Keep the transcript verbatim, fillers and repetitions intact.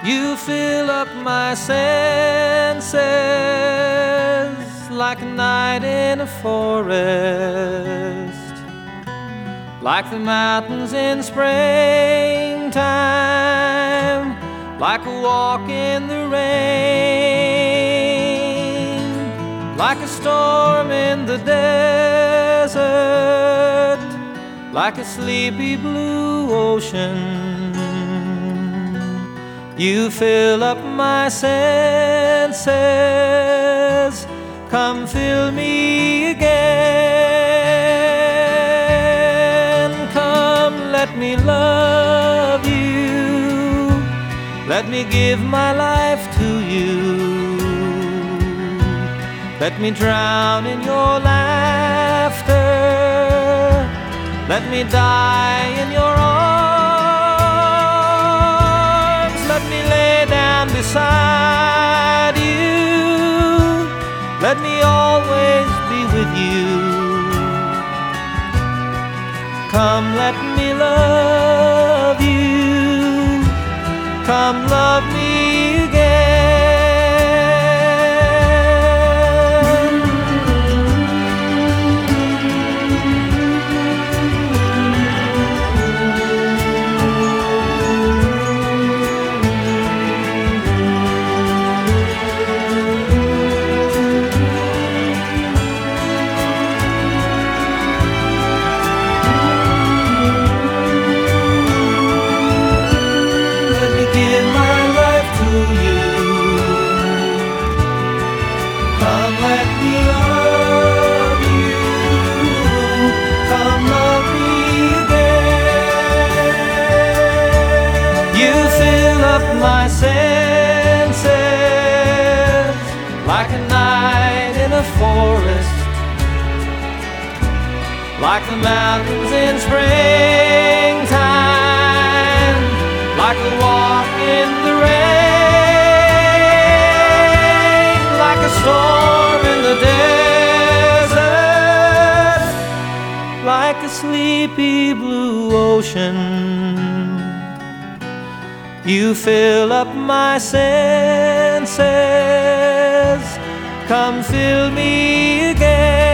You fill up my senses like a night in a forest, like the mountains in springtime, like a walk in the rain, like a storm in the desert, like a sleepy blue ocean. You fill up my senses, come fill me again. Come, let me love you, let me give my life to you. Let me drown in your laughter, let me die in your arms. Let me lay down beside you, let me always be with you. Come, let me love you, come love me again. My senses like a night in a forest, like the mountains in springtime, like a walk in the rain, like a storm in the desert, like a sleepy blue ocean. You fill up my senses, come fill me again.